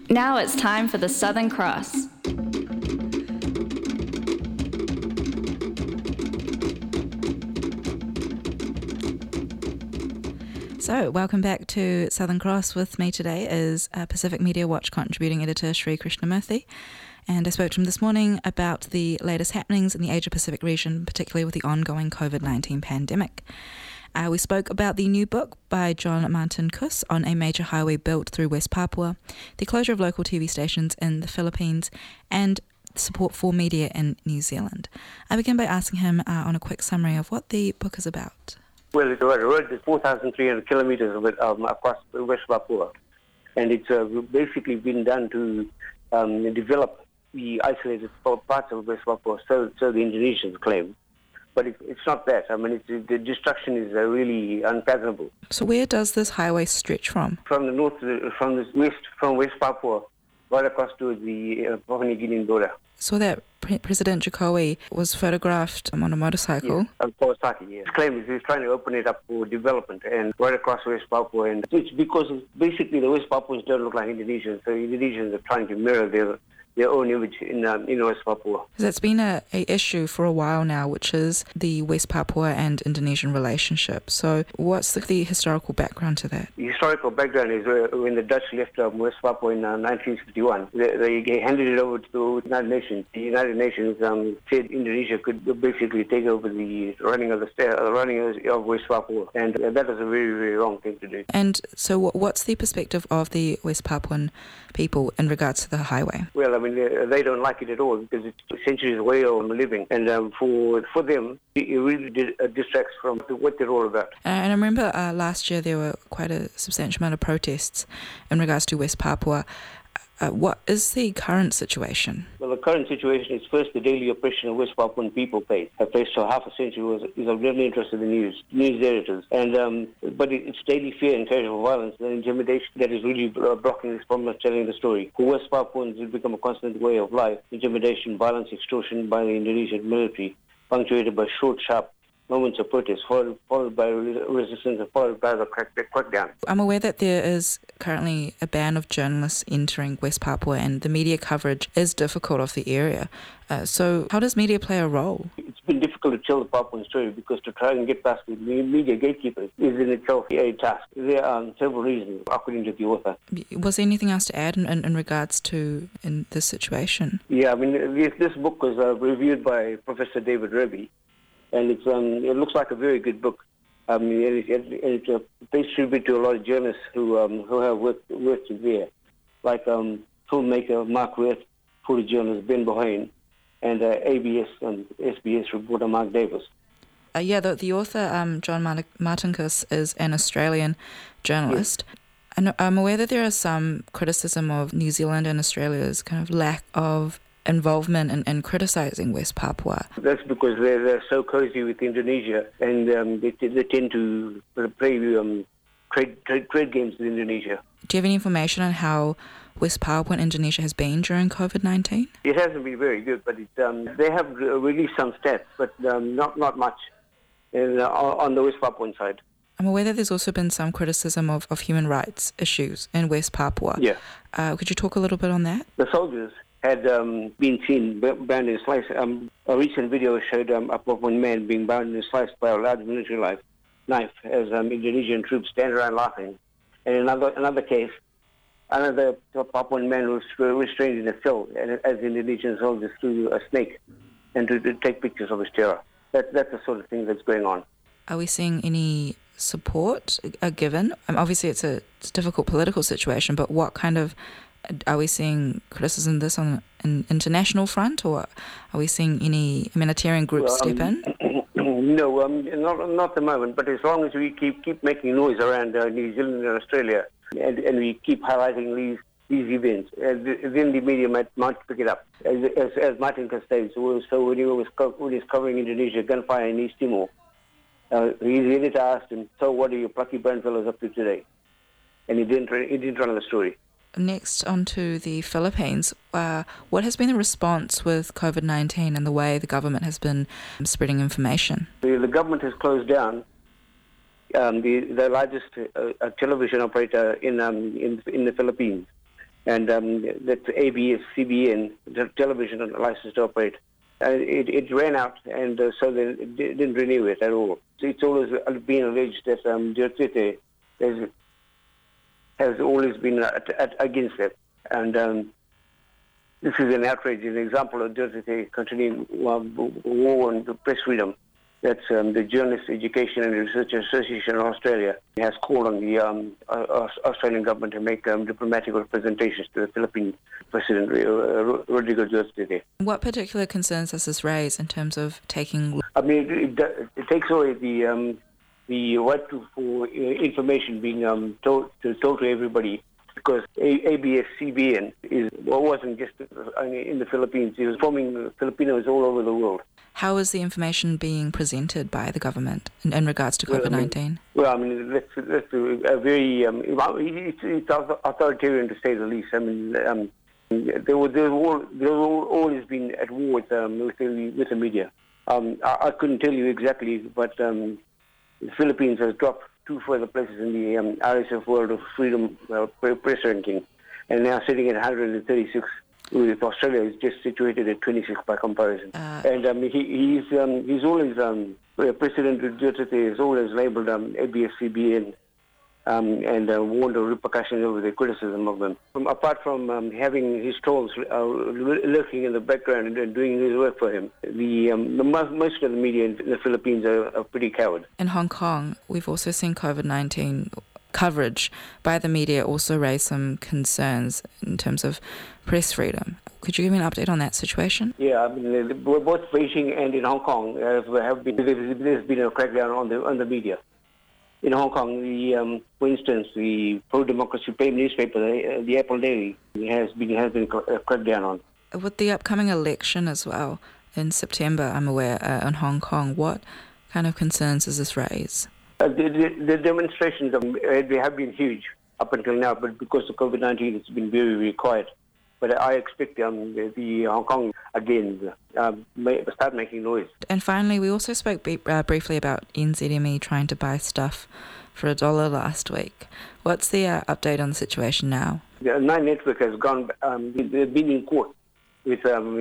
Now it's time for the Southern Cross. So, welcome back to Southern Cross. With me today is Pacific Media Watch contributing editor Sri Krishnamurthy. And I spoke to him this morning about the latest happenings in the Asia-Pacific region, particularly with the ongoing COVID-19 pandemic. We spoke about the new book by John Martin Kus on a major highway built through West Papua, the closure of local TV stations in the Philippines, and support for media in New Zealand. I began by asking him on a quick summary of what the book is about. Well, the road is 4,300 kilometers across West Papua, and it's basically been done to develop the isolated parts of West Papua, so the Indonesians claim. But it's not that. I mean, the destruction is really unfathomable. So where does this highway stretch from? From the north, from West Papua, right across to the Papua New Guinean border. So that President Jokowi was photographed on a motorcycle. Yes, on Kawasaki, yes. His claim is he's trying to open it up for development and right across West Papua. And it's because basically the West Papuans don't look like Indonesians, so Indonesians are trying to mirror their own image in West Papua. That's been a issue for a while now, which is the West Papua and Indonesian relationship. So what's the historical background to that? The historical background is when the Dutch left West Papua in 1951. They handed it over to the United Nations. The United Nations said Indonesia could basically take over the running of West Papua, and that was a very, very wrong thing to do. And so what's the perspective of the West Papuan people in regards to the highway? Well, I mean, they don't like it at all because it's centuries way of living, and for them, it really distracts from what they're all about. And I remember last year there were quite a substantial amount of protests in regards to West Papua. What is the current situation? Well, the current situation is first the daily oppression of West Papuan people have faced for half a century is of real interest to the news editors. And but it's daily fear and casual violence and intimidation that is really blocking this problem of telling the story. For West Papuans, it's become a constant way of life. Intimidation, violence, extortion by the Indonesian military, punctuated by short, sharp moments of protest, followed by resistance and followed by the crackdown. I'm aware that there is currently a ban of journalists entering West Papua, and the media coverage is difficult of the area. So how does media play a role? It's been difficult to tell the Papuan story because to try and get past the media gatekeepers is in itself a task. There are several reasons, according to the author. Was there anything else to add in regards to in this situation? Yeah, I mean, this book was reviewed by Professor David Reby, and it looks like a very good book. I mean, it's a pays tribute to a lot of journalists who have worked there, like filmmaker Mark Wirth, photojournalist Ben Bohane, and ABS and SBS reporter Mark Davis. The author, John Martin Kus, is an Australian journalist. Yes. And I'm aware that there is some criticism of New Zealand and Australia's kind of lack of involvement in criticising West Papua. That's because they're so cozy with Indonesia, and they tend to play trade games with Indonesia. Do you have any information on how West Papua and Indonesia has been during COVID-19? It hasn't been very good, but they have released some stats, but not much on the West Papuan side. I'm aware that there's also been some criticism of human rights issues in West Papua. Yeah. Could you talk a little bit on that? The soldiers had been seen bound and sliced. A recent video showed a Papuan man being bound and sliced by a large military knife as Indonesian troops stand around laughing. And another case, another Papuan man was restrained in a cell as Indonesian soldiers threw a snake and to take pictures of his terror. That's the sort of thing that's going on. Are we seeing any support given? Obviously, it's a difficult political situation, but what kind of are we seeing criticism of this on an international front, or are we seeing any humanitarian groups step in? No, not at the moment. But as long as we keep making noise around New Zealand and Australia, and we keep highlighting these events, then the media might pick it up. As Martin Kus states, so when he was covering Indonesia gunfire in East Timor, his editor asked him, "So what are you plucky brown fellows up to today?" And he didn't run the story. Next, on to the Philippines. What has been the response with COVID-19 and the way the government has been spreading information? The government has closed down the largest television operator in the Philippines, and that's ABS-CBN, the television license to operate. It ran out, and so they didn't renew it at all. So it's always been alleged that Duterte has always been against it, and this is an outrage, an example of Duterte continuing war on the press freedom. That's the Journalist Education and Research Association of Australia has called on the Australian government to make diplomatic representations to the Philippine President Rodrigo Duterte. What particular concerns does this raise in terms of taking... I mean, it takes away the right for information being told to everybody, because ABS-CBN wasn't just in the Philippines. It was forming Filipinos all over the world. How is the information being presented by the government in regards to COVID-19? That's a very it's authoritarian to say the least. I mean, they've always been at war with the media. I couldn't tell you exactly, but the Philippines has dropped 2 further places in the RSF World of Freedom Press ranking, and now sitting at 136. With Australia is just situated at 26 by comparison. And he's always President Duterte has always labelled ABS-CBN and warned of repercussions over the criticism of them. Apart from having his trolls lurking in the background and doing his work for him, most of the media in the Philippines are pretty coward. In Hong Kong, we've also seen COVID-19 coverage by the media also raise some concerns in terms of press freedom. Could you give me an update on that situation? Yeah, I mean, both Beijing and in Hong Kong there's been a crackdown on the media. In Hong Kong, for instance, the pro-democracy newspaper, the Apple Daily, has been cracked down on. With the upcoming election as well in September, I'm aware, in Hong Kong, what kind of concerns does this raise? The demonstrations they have been huge up until now, but because of COVID-19, it's been very, very quiet. But I expect the Hong Kong again start making noise. And finally, we also spoke briefly about NZME trying to buy stuff for $1 last week. What's the update on the situation now? The Nine Network has gone. They've been in court with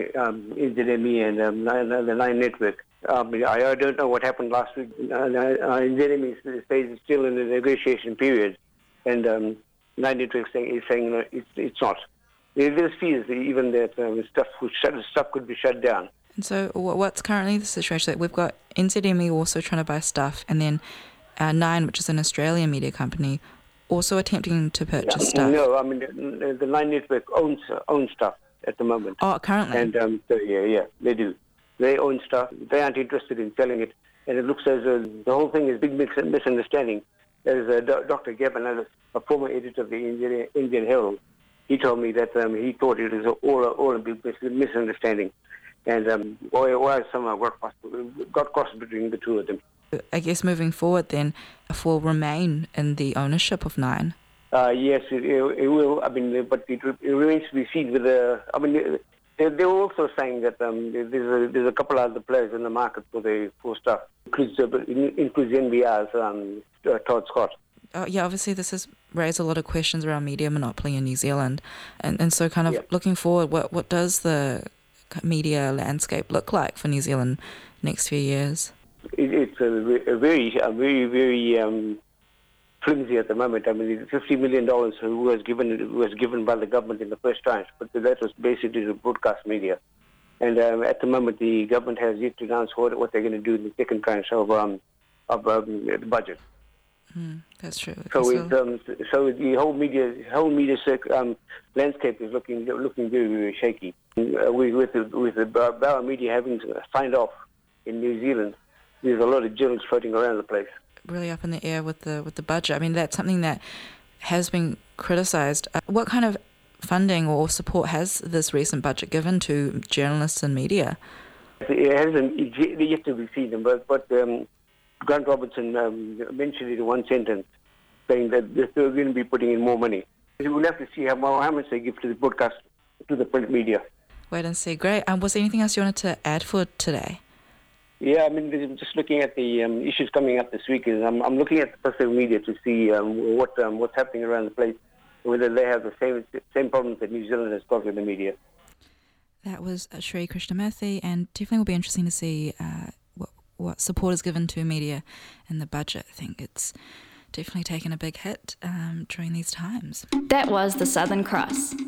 NZME and the Nine Network. I don't know what happened last week. NZME is still in the negotiation period, and Nine Network is saying it's not. There's fears even that stuff could be shut down. And so what's currently the situation? That we've got NZME also trying to buy stuff, and then Nine, which is an Australian media company, also attempting to purchase stuff. No, I mean, the Nine Network owns stuff at the moment. Oh, currently? And yeah, they do. They own stuff. They aren't interested in selling it. And it looks as though the whole thing is a big misunderstanding. There's Dr. Gavin Ellis, a former editor of the Indian Herald. He told me that he thought it was all a big misunderstanding. And why somehow got crossed between the two of them. I guess moving forward then, will remain in the ownership of Nine? Yes, it will. I mean, but it remains to be seen with the... I mean, they're also saying that there's a couple of other players in the market for stuff, includes NBR's Todd Scott. Yeah, obviously this has raised a lot of questions around media monopoly in New Zealand, and so kind of looking forward, what does the media landscape look like for New Zealand next few years? It's a very flimsy at the moment. I mean, $50 million was given by the government in the first tranche, but that was basically the broadcast media. And at the moment, the government has yet to announce what they're going to do in the second tranche of the budget. That's true. So the whole media landscape is looking very, very shaky. With the Bauer Media having signed off in New Zealand, there's a lot of journalists floating around the place. Really up in the air with the budget. I mean, that's something that has been criticised. What kind of funding or support has this recent budget given to journalists and media? It hasn't yet to be seen, but Grant Robertson mentioned it in one sentence, saying that they're going to be putting in more money. We'll have to see how much they give to the broadcast, to the print media. Wait and see. Great. Was there anything else you wanted to add for today? Yeah, I mean, just looking at the issues coming up this week, I'm looking at the Pacific media to see what's happening around the place. whether they have the same problems that New Zealand has got with the media. That was Sri Krishnamurthy, and definitely will be interesting to see what support is given to media in the budget. I think it's definitely taken a big hit during these times. That was the Southern Cross.